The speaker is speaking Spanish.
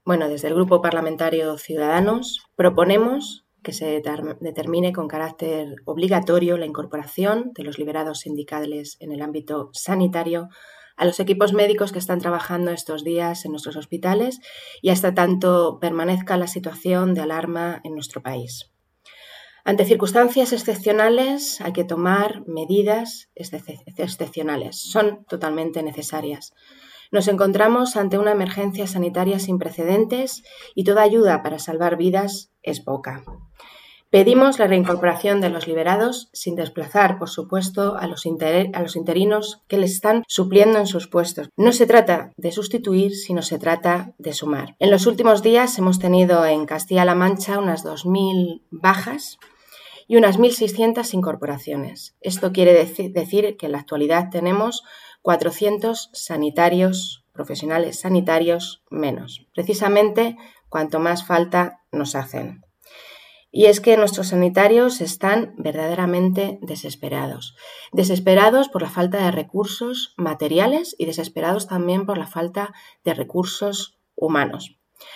Bueno, desde el Grupo Parlamentario Ciudadanos proponemos que se determine con carácter obligatorio la incorporación de los liberados sindicales en el ámbito sanitario a los equipos médicos que están trabajando estos días en nuestros hospitales y hasta tanto permanezca la situación de alarma en nuestro país. Ante circunstancias excepcionales hay que tomar medidas excepcionales, son totalmente necesarias. Nos encontramos ante una emergencia sanitaria sin precedentes y toda ayuda para salvar vidas es poca. Pedimos la reincorporación de los liberados sin desplazar, por supuesto, a los interinos que les están supliendo en sus puestos. No se trata de sustituir, sino se trata de sumar. En los últimos días hemos tenido en Castilla-La Mancha unas 2.000 bajas y unas 1.600 incorporaciones. Esto quiere decir que en la actualidad tenemos 400 sanitarios, profesionales sanitarios menos. Precisamente cuanto más falta nos hacen. Y es que nuestros sanitarios están verdaderamente desesperados. Desesperados por la falta de recursos materiales y desesperados también por la falta de recursos humanos.